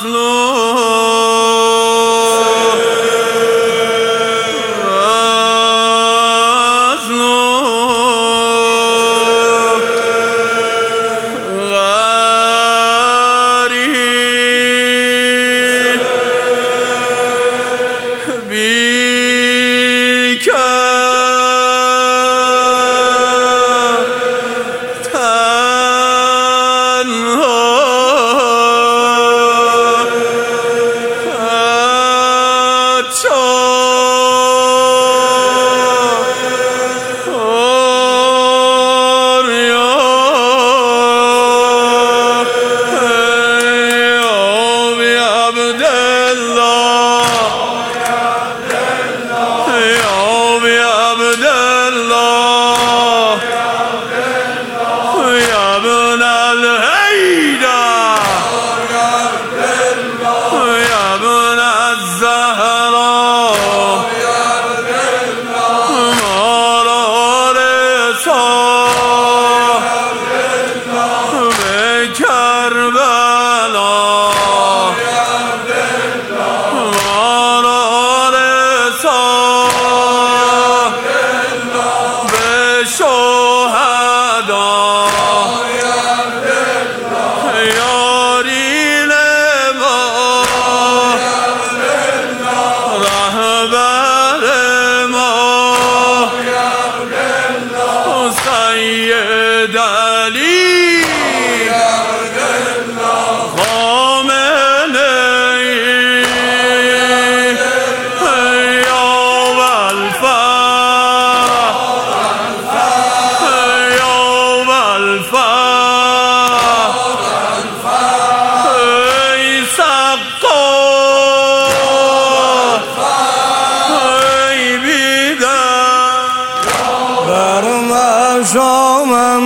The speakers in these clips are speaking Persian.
شامم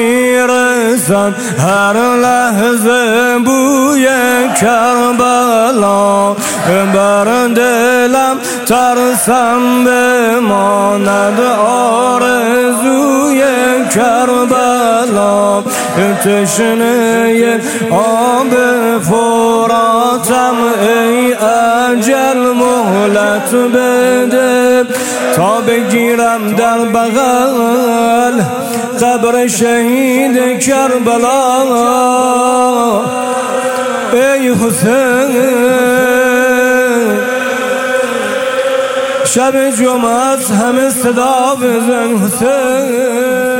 میرسد هر لحظه بوی کربلا، بر دلم ترسم بماند آرزوی کربلا. تشنه آب فراتم ای اجل مهلت بده، تا بگیرم در بغل قبر شهید کربلا. ای حسین شب جمعه همه صدا بزن حسین.